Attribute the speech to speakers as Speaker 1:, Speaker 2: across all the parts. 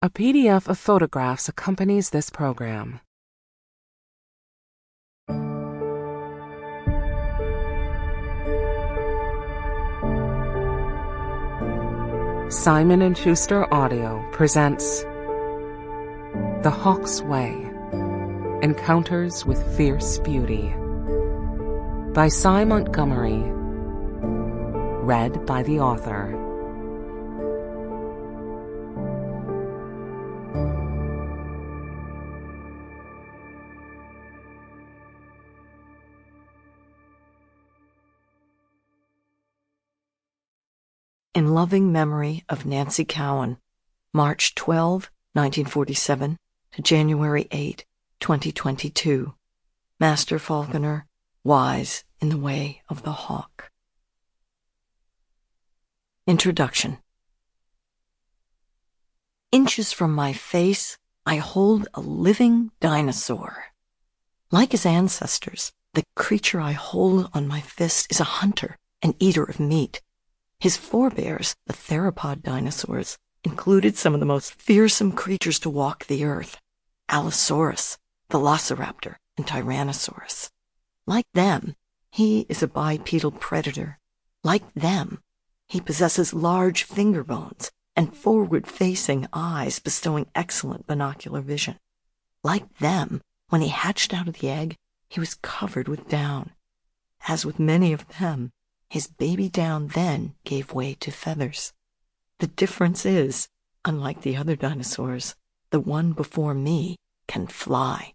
Speaker 1: A PDF of photographs accompanies this program. Simon & Schuster Audio presents The Hawk's Way: Encounters with Fierce Beauty by Sy Montgomery. Read by the author.
Speaker 2: In loving memory of Nancy Cowan, March 12, 1947 to January 8, 2022. Master Falconer, wise in the way of the hawk. Introduction. Inches from my face, I hold a living dinosaur. Like his ancestors, the creature I hold on my fist is a hunter, an eater of meat. His forebears, the theropod dinosaurs, included some of the most fearsome creatures to walk the earth: Allosaurus, Velociraptor, and Tyrannosaurus. Like them, he is a bipedal predator. Like them, he possesses large finger bones and forward-facing eyes, bestowing excellent binocular vision. Like them, when he hatched out of the egg, he was covered with down. As with many of them, his baby down then gave way to feathers. The difference is, unlike the other dinosaurs, the one before me can fly.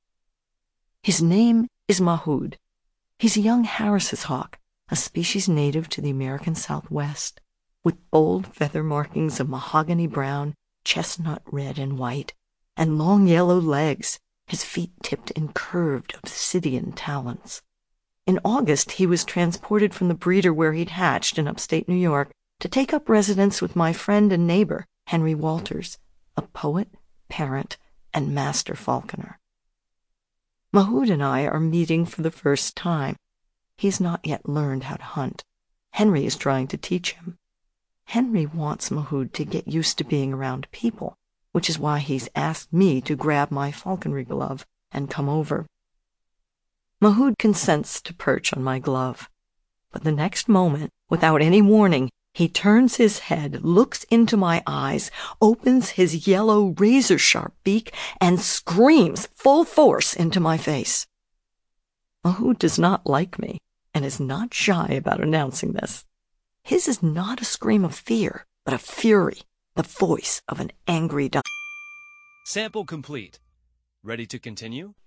Speaker 2: His name is Mahood. He's a young Harris's hawk, a species native to the American Southwest, with bold feather markings of mahogany brown, chestnut red, and white, and long yellow legs, his feet tipped in curved obsidian talons. In August, he was transported from the breeder where he'd hatched in upstate New York to take up residence with my friend and neighbor, Henry Walters, a poet, parent, and master falconer. Mahood and I are meeting for the first time. He has not yet learned how to hunt. Henry is trying to teach him. Henry wants Mahood to get used to being around people, which is why he's asked me to grab my falconry glove and come over. Mahood consents to perch on my glove, but the next moment, without any warning, he turns his head, looks into my eyes, opens his yellow razor-sharp beak, and screams full force into my face. Mahood does not like me, and is not shy about announcing this. His is not a scream of fear, but of fury, the voice of an angry dinosaur.
Speaker 3: Sample complete. Ready to continue?